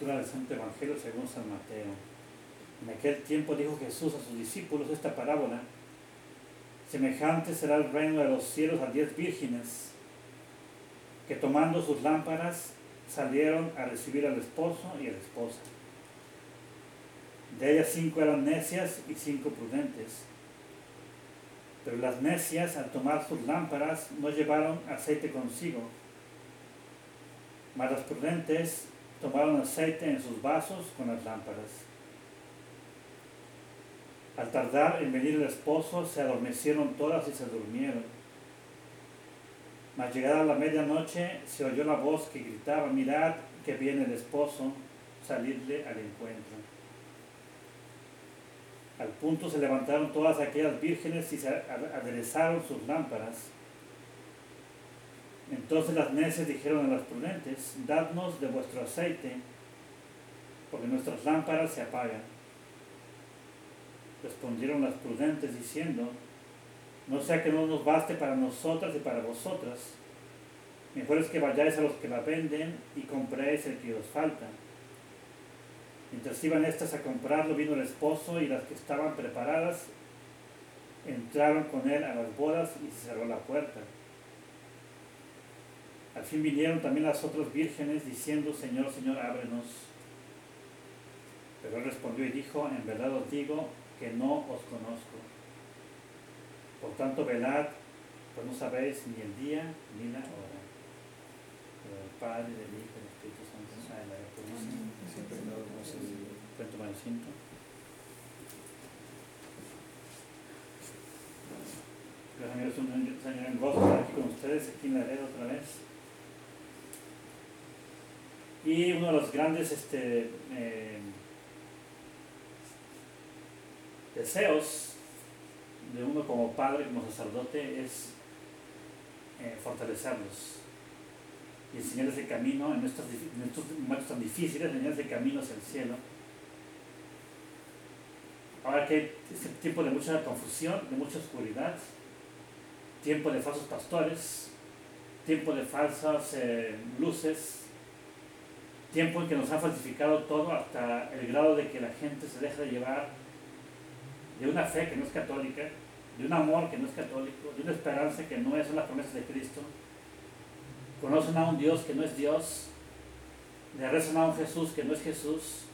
Lectura del Santo Evangelio según San Mateo. En aquel tiempo dijo Jesús a sus discípulos esta parábola: semejante será el reino de los cielos a 10 vírgenes, que tomando sus lámparas salieron a recibir al esposo y a la esposa. De ellas 5 eran necias y 5 prudentes. Pero las necias, al tomar sus lámparas, no llevaron aceite consigo, mas las prudentes tomaron aceite en sus vasos con las lámparas. Al tardar en venir el esposo, se adormecieron todas y se durmieron. Mas llegada la medianoche, se oyó la voz que gritaba: mirad que viene el esposo, salidle al encuentro. Al punto se levantaron todas aquellas vírgenes y se aderezaron sus lámparas. Entonces las necias dijeron a las prudentes: dadnos de vuestro aceite, porque nuestras lámparas se apagan. Respondieron las prudentes diciendo: no sea que no nos baste para nosotras y para vosotras. Mejor es que vayáis a los que la venden y compréis el que os falta. Mientras iban estas a comprarlo, vino el esposo, y las que estaban preparadas entraron con él a las bodas y se cerró la puerta. Al fin vinieron también las otras vírgenes diciendo: Señor, Señor, ábrenos. Pero él respondió y dijo: en verdad os digo que no os conozco. Por tanto, velad, pues no sabéis ni el día ni la hora. Del Padre, del Hijo y del Espíritu Santo. ¿Pueden tomar asiento? Gracias, amigos, es un gran gozo estar aquí con ustedes, aquí en la red otra vez. Y uno de los grandes deseos de uno como padre, como sacerdote, es fortalecerlos y enseñarles el camino en estos momentos tan difíciles, enseñarles el camino hacia el cielo. Ahora que hay este tiempo de mucha confusión, de mucha oscuridad, tiempo de falsos pastores, tiempo de falsas luces, tiempo en que nos han falsificado todo hasta el grado de que la gente se deja de llevar de una fe que no es católica, de un amor que no es católico, de una esperanza que no son las promesas de Cristo. Conocen a un Dios que no es Dios, le rezan a un Jesús que no es Jesús,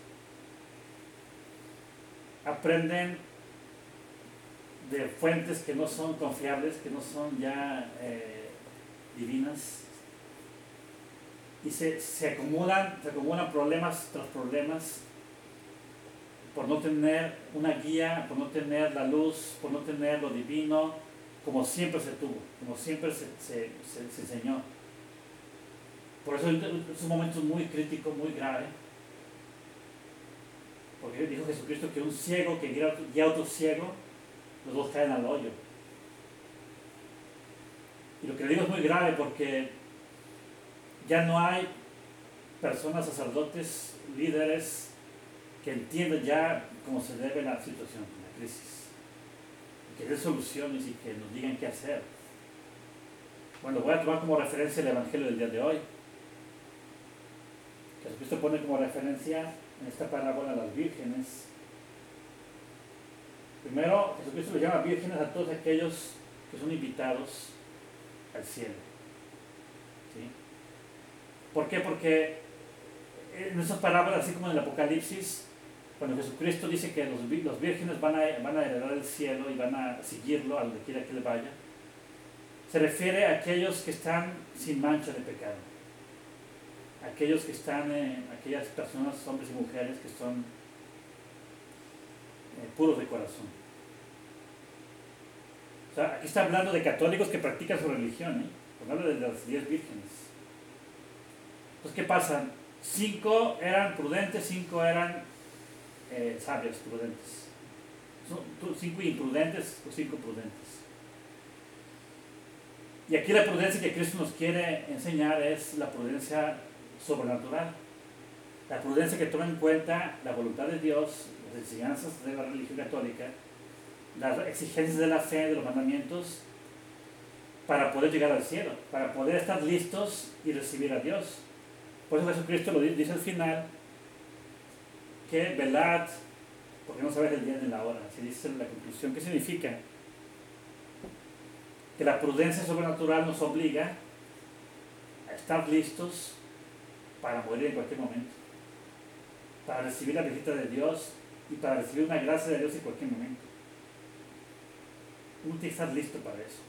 aprenden de fuentes que no son confiables, que no son ya divinas, y se acumulan problemas tras problemas por no tener una guía, por no tener la luz, por no tener lo divino, como siempre se tuvo, como siempre se enseñó. Por eso es un momento muy crítico, muy grave, porque dijo Jesucristo que un ciego que guía a otro ciego, los dos caen al hoyo. Y lo que le digo es muy grave porque ya no hay personas, sacerdotes, líderes que entiendan ya cómo se debe la situación, la crisis, y que den soluciones y que nos digan qué hacer. Bueno, voy a tomar como referencia el Evangelio del día de hoy. Jesucristo pone como referencia en esta parábola a las vírgenes. Primero, Jesucristo le llama vírgenes a todos aquellos que son invitados al cielo. ¿Sí? ¿Por qué? Porque en esas parábolas, así como en el Apocalipsis, cuando Jesucristo dice que los vírgenes van a heredar el cielo y van a seguirlo a donde quiera que le vaya, se refiere a aquellos que están sin mancha de pecado, aquellos que están, aquellas personas, hombres y mujeres que son puros de corazón. O sea, aquí está hablando de católicos que practican su religión, cuando habla de las 10 vírgenes. Entonces, ¿qué pasa? 5 eran prudentes, 5 eran sabios, prudentes. 5 imprudentes o 5 prudentes. Y aquí la prudencia que Cristo nos quiere enseñar es la prudencia sobrenatural. La prudencia que toma en cuenta la voluntad de Dios, las enseñanzas de la religión católica, las exigencias de la fe, de los mandamientos, para poder llegar al cielo, para poder estar listos y recibir a Dios. Por eso Jesucristo lo dice al final, que velad, porque no sabes el día ni la hora. Así dice en la conclusión. ¿Qué significa? Que la prudencia sobrenatural nos obliga a estar listos para morir en cualquier momento, para recibir la visita de Dios y para recibir una gracia de Dios en cualquier momento. Uno tiene que estar listo para eso.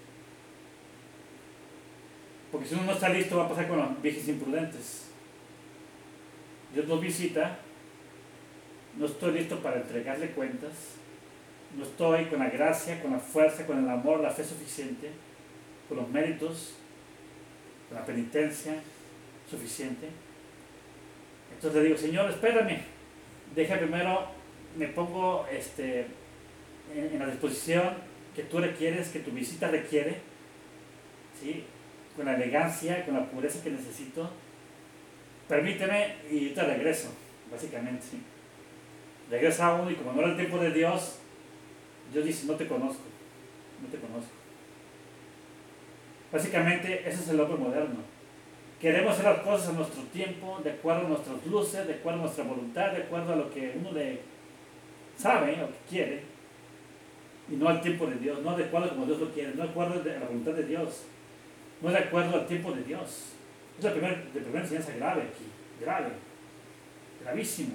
Porque si uno no está listo, va a pasar con los viejos imprudentes. Dios nos visita, no estoy listo para entregarle cuentas, no estoy con la gracia, con la fuerza, con el amor, la fe suficiente, con los méritos, con la penitencia suficiente. Entonces le digo, Señor, espérame, deja primero, me pongo en la disposición que tú requieres, que tu visita requiere, ¿sí? Con la elegancia, con la pureza que necesito. Permíteme y yo te regreso, básicamente. ¿Sí? Regresa uno y como no era el tiempo de Dios, Dios dice, no te conozco, no te conozco. Básicamente, ese es el hombre moderno. Queremos hacer las cosas a nuestro tiempo, de acuerdo a nuestras luces, de acuerdo a nuestra voluntad, de acuerdo a lo que uno le sabe o que quiere, y no al tiempo de Dios, no de acuerdo como Dios lo quiere, no de acuerdo a la voluntad de Dios, no de acuerdo al tiempo de Dios. Es la primera enseñanza grave aquí, grave, gravísimo.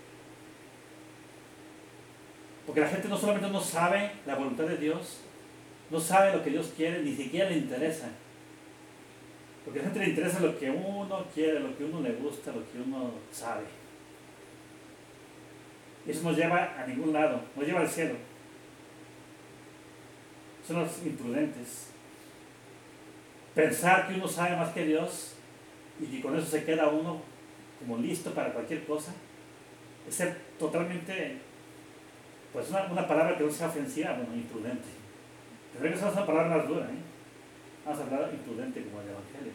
Porque la gente no solamente no sabe la voluntad de Dios, no sabe lo que Dios quiere, ni siquiera le interesa. Porque a la gente le interesa lo que uno quiere, lo que uno le gusta, lo que uno sabe. Y eso no lleva a ningún lado, no lleva al cielo. Son los imprudentes. Pensar que uno sabe más que Dios y que con eso se queda uno como listo para cualquier cosa, es ser totalmente, pues una palabra que no sea ofensiva, bueno, imprudente. Tendría que ser una palabra más dura, ¿eh? Vamos a hablar imprudente como el Evangelio.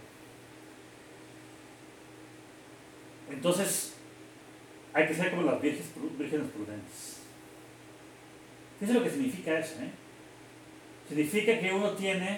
Entonces, hay que ser como las vírgenes prudentes. ¿Qué es lo que significa eso? Significa que uno tiene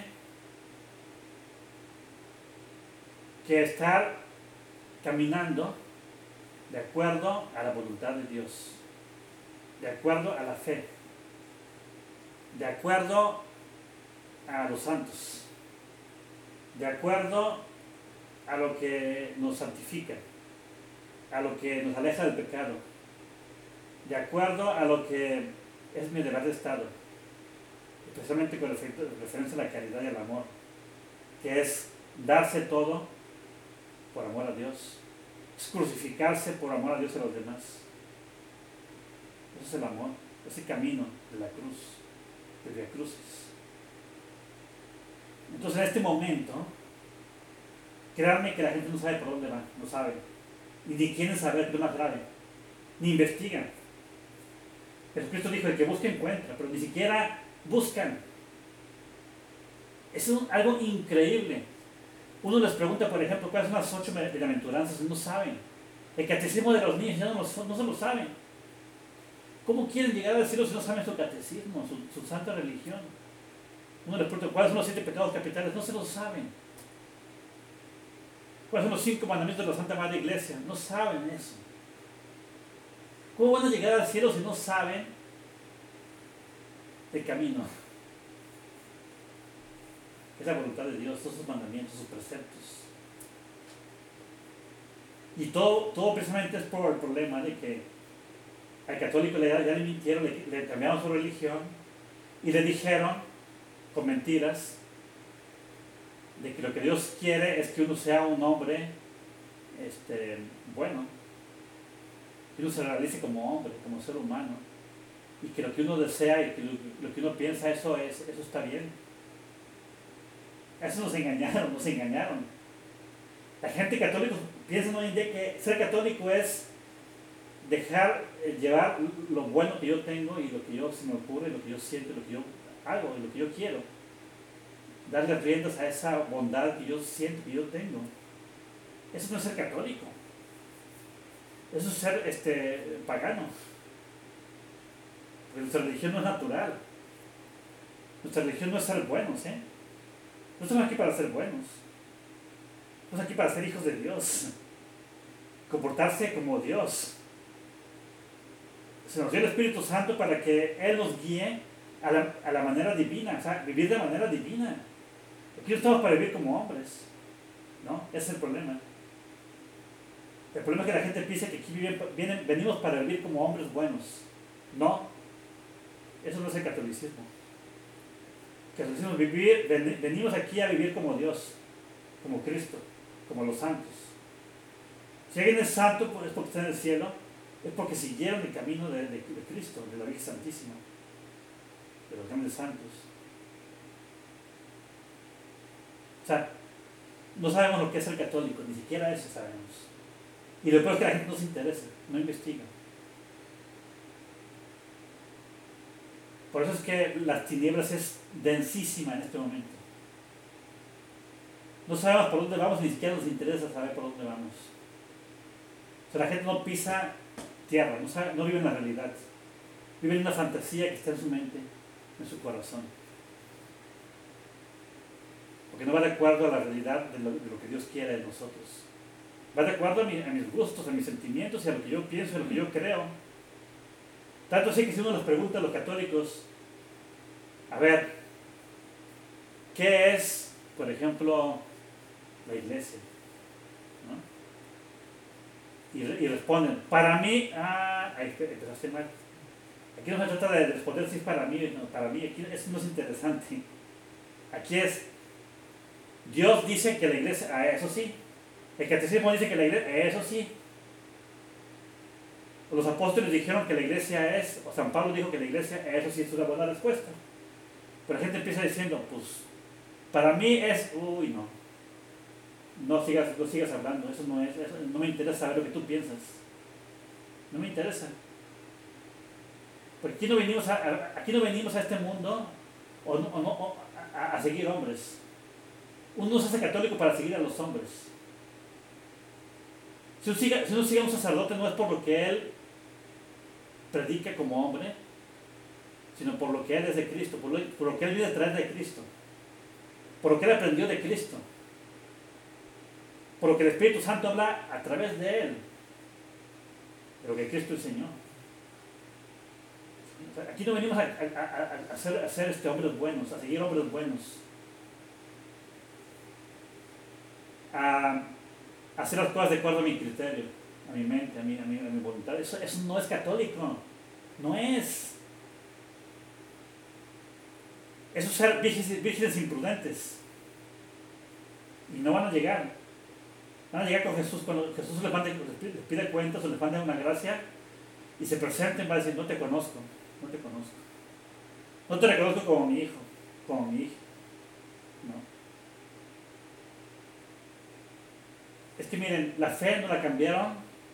que estar caminando de acuerdo a la voluntad de Dios, de acuerdo a la fe, de acuerdo a los santos, de acuerdo a lo que nos santifica, a lo que nos aleja del pecado, de acuerdo a lo que es mi deber de estado, especialmente con referencia a la caridad y al amor, que es darse todo por amor a Dios, es crucificarse por amor a Dios y a los demás. Eso es el amor, ese camino de la cruz, de Vía Crucis. Entonces, en este momento, créanme que la gente no sabe por dónde va, no sabe, ni quieren saber qué es más grave, ni investigan. Jesucristo dijo: el que busca encuentra, pero ni siquiera buscan. Es algo increíble. Uno les pregunta, por ejemplo, cuáles son las 8 bienaventuranzas, no saben. El catecismo de los niños ya no se lo saben. ¿Cómo quieren llegar al cielo si no saben su catecismo, su santa religión? Uno les pregunta, ¿cuáles son los 7 pecados capitales? No se lo saben. ¿Cuáles son los 5 mandamientos de la Santa Madre Iglesia? No saben eso. ¿Cómo van a llegar al cielo si no saben el camino? Es la voluntad de Dios, todos sus mandamientos, sus preceptos. Y todo precisamente es por el problema de que al católico ya le mintieron, le cambiaron su religión y le dijeron con mentiras de que lo que Dios quiere es que uno sea un hombre bueno, que uno se realice como hombre, como ser humano, y que lo que uno desea y que lo que uno piensa, eso está bien. Eso nos engañaron. La gente católica piensa hoy en día que ser católico es dejar llevar lo bueno que yo tengo y lo que se me ocurre, lo que yo siento, lo que yo hago y lo que yo quiero. Darle riendas a esa bondad que yo siento, que yo tengo. Eso no es ser católico. Eso es ser pagano. Porque nuestra religión no es natural. Nuestra religión no es ser buenos, No estamos aquí para ser buenos. Estamos aquí para ser hijos de Dios. Comportarse como Dios. se nos dio el Espíritu Santo para que Él nos guíe a la manera divina, o sea, vivir de manera divina. Aquí no estamos para vivir como hombres, ¿no? Ese es el problema. El problema es que la gente piensa que aquí venimos para vivir como hombres buenos. No, eso no es el catolicismo. El catolicismo venimos aquí a vivir como Dios, como Cristo, como los santos. Si alguien es santo es porque está en el cielo, es porque siguieron el camino de Cristo, de la Virgen Santísima, de los grandes santos. O sea, no sabemos lo que es el católico, ni siquiera eso sabemos. Y lo peor es que la gente no se interesa, no investiga. Por eso es que las tinieblas es densísima en este momento. No sabemos por dónde vamos, ni siquiera nos interesa saber por dónde vamos. O sea, la gente no pisa tierra, no vive en la realidad. Vive en una fantasía que está en su mente, en su corazón. Porque no va de acuerdo a la realidad de lo que Dios quiere de nosotros. Va de acuerdo a mis gustos, a mis sentimientos y a lo que yo pienso, a lo que yo creo. Tanto así que si uno les pregunta a los católicos, a ver, ¿qué es, por ejemplo, la iglesia? ¿No? Y responden, para mí, ahí empezaste mal. Aquí no se trata de responder si es para mí, no, para mí, aquí eso no es interesante. Aquí es, Dios dice que la iglesia, eso sí. El catecismo dice que la iglesia, eso sí. Los apóstoles dijeron que la iglesia es, o San Pablo dijo que la iglesia, eso sí es una buena respuesta. Pero la gente empieza diciendo, pues, para mí es, no sigas hablando, eso no me interesa saber lo que tú piensas. No me interesa. Porque aquí no venimos a este mundo a seguir hombres. Uno no se hace católico para seguir a los hombres. Si uno sigue a un sacerdote no es por lo que él predica como hombre, sino por lo que él es de Cristo, por lo que él vive a través de Cristo, por lo que él aprendió de Cristo, por lo que el Espíritu Santo habla a través de él, de lo que Cristo enseñó. O sea, aquí no venimos a ser hombres buenos, a seguir hombres buenos, a hacer las cosas de acuerdo a mi criterio, a mi mente, a mi voluntad. Eso no es católico. No es. Eso es ser vírgenes imprudentes. Y no van a llegar. Van a llegar con Jesús cuando Jesús les pide cuentas o les manda una gracia y se presenten, va a decir, no te conozco. No te reconozco como mi hijo, como mi hija. No. Es que miren, la fe no la cambiaron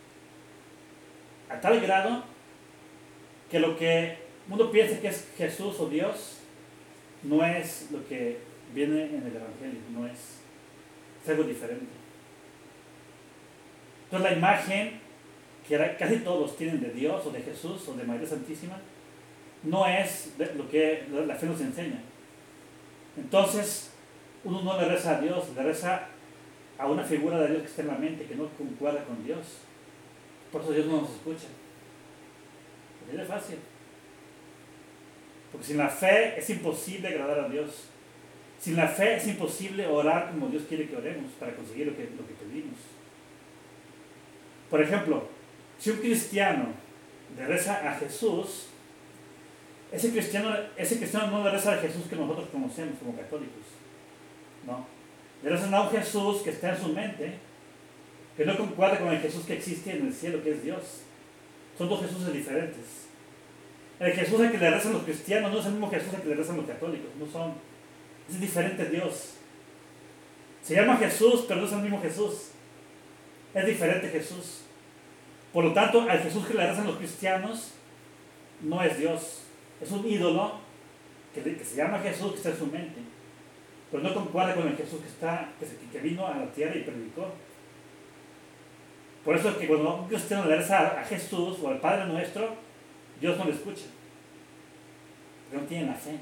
a tal grado que lo que uno piensa que es Jesús o Dios no es lo que viene en el Evangelio, no es algo diferente. Entonces la imagen que casi todos tienen de Dios o de Jesús o de María Santísima no es lo que la fe nos enseña. Entonces uno no le reza a Dios, le reza a una figura de Dios que está en la mente, que no concuerda con Dios. Por eso Dios no nos escucha. Porque es fácil. Porque sin la fe es imposible agradar a Dios. Sin la fe es imposible orar como Dios quiere que oremos para conseguir lo que pedimos. Por ejemplo, si un cristiano le reza a Jesús, ese cristiano no le reza a Jesús que nosotros conocemos como católicos. No. Le rezan a un Jesús que está en su mente, que no concuerda con el Jesús que existe en el cielo, que es Dios. Son dos Jesuses diferentes. El Jesús al que le rezan los cristianos no es el mismo Jesús al que le rezan los católicos. No son. Es diferente Dios. Se llama Jesús, pero no es el mismo Jesús. Es diferente Jesús. Por lo tanto, al Jesús que le rezan los cristianos no es Dios. Es un ídolo que se llama Jesús, que está en su mente. Pero no concuerda con el Jesús que vino a la tierra y predicó. Por eso es que cuando un cristiano le reza a Jesús o al Padre Nuestro, Dios no le escucha. Porque no tiene la fe.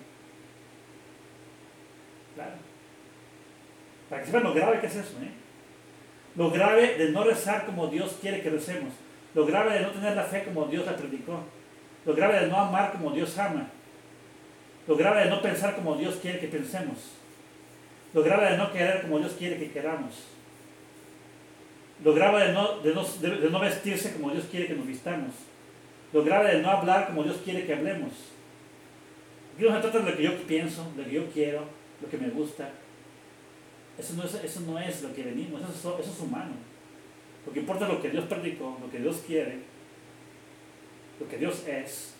Claro. Para que sepan lo grave que es eso, Lo grave de no rezar como Dios quiere que recemos. Lo grave de no tener la fe como Dios la predicó. Lo grave de no amar como Dios ama. Lo grave de no pensar como Dios quiere que pensemos. Lo grave de no querer como Dios quiere que queramos. Lo grave de no vestirse como Dios quiere que nos vistamos. Lo grave de no hablar como Dios quiere que hablemos. Aquí no se trata de lo que yo pienso, de lo que yo quiero, lo que me gusta. Eso no es lo que venimos, eso es humano. Lo que importa es lo que Dios predicó, lo que Dios quiere, lo que Dios es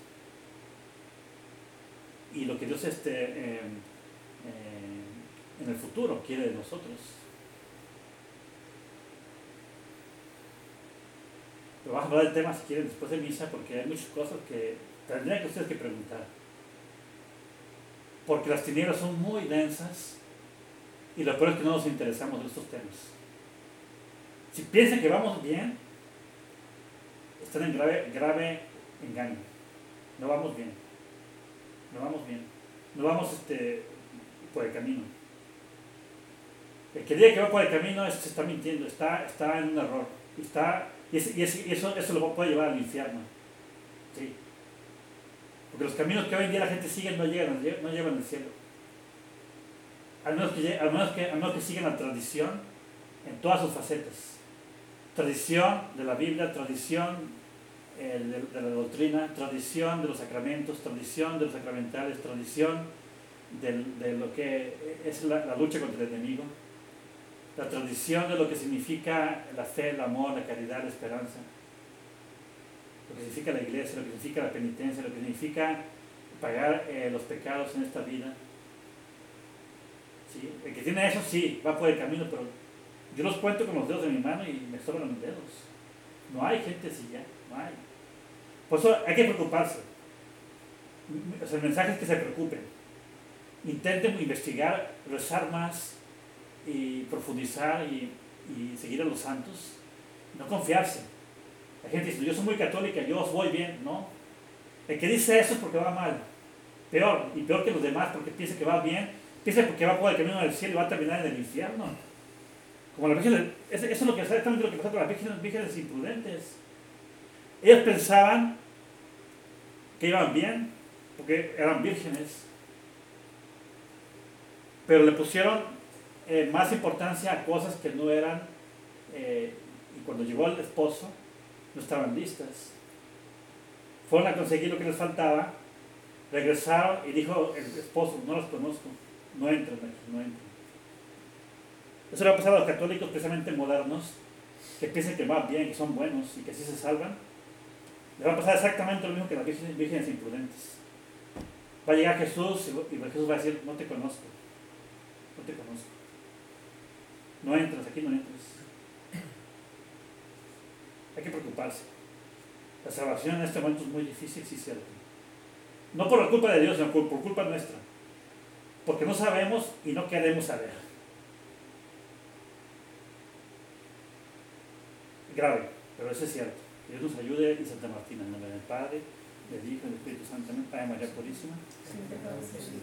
y lo que Dios en el futuro quiere de nosotros. Pero vamos a hablar del tema si quieren después de misa, porque hay muchas cosas que tendrían que ustedes que preguntar. Porque las tinieblas son muy densas y lo peor es que no nos interesamos en estos temas. Si piensan que vamos bien, están en grave engaño. No vamos bien. No vamos por el camino. El que diga que va por el camino se está mintiendo, está en un error. Y eso lo puede llevar al infierno. Sí. Porque los caminos que hoy en día la gente sigue no llevan al cielo. Al menos que sigan la tradición en todas sus facetas. Tradición de la Biblia, tradición de la doctrina, tradición de los sacramentos, tradición de los sacramentales, tradición de lo que es la lucha contra el enemigo, la tradición de lo que significa la fe, el amor, la caridad, la esperanza, lo que significa la iglesia, lo que significa la penitencia, lo que significa pagar los pecados en esta vida. ¿Sí? El que tiene eso sí, va por el camino, pero yo los cuento con los dedos de mi mano y me sobran los dedos. No hay gente así ya, no hay. Por eso hay que preocuparse. O sea, el mensaje es que se preocupen. Intenten investigar, rezar más y profundizar y seguir a los santos. No confiarse. La gente dice, yo soy muy católica, yo os voy bien. No. El que dice eso es porque va mal. Peor, y peor que los demás, porque piensa que va bien, piensa porque va por el camino del cielo y va a terminar en el infierno. Como las vírgenes, eso es lo que exactamente lo que pasó con las vírgenes imprudentes. Ellos pensaban que iban bien, porque eran vírgenes, pero le pusieron más importancia a cosas que no eran, y cuando llegó el esposo, no estaban listas. Fueron a conseguir lo que les faltaba, regresaron y dijo el esposo, no los conozco, no entren aquí, no entren. Eso le ha pasado a los católicos precisamente modernos, que piensan que van bien, que son buenos y que así se salvan. Le va a pasar exactamente lo mismo que a las vírgenes imprudentes. Va a llegar Jesús y Jesús va a decir, no te conozco. No te conozco. No entras, aquí no entras. Hay que preocuparse. La salvación en este momento es muy difícil, sí es cierto. No por la culpa de Dios, sino por culpa nuestra. Porque no sabemos y no queremos saber. Grave, pero eso es cierto. Que Dios nos ayude y Santa Martina, en nombre del Padre, del Hijo y del Espíritu Santo. Amén. Padre María Purísima.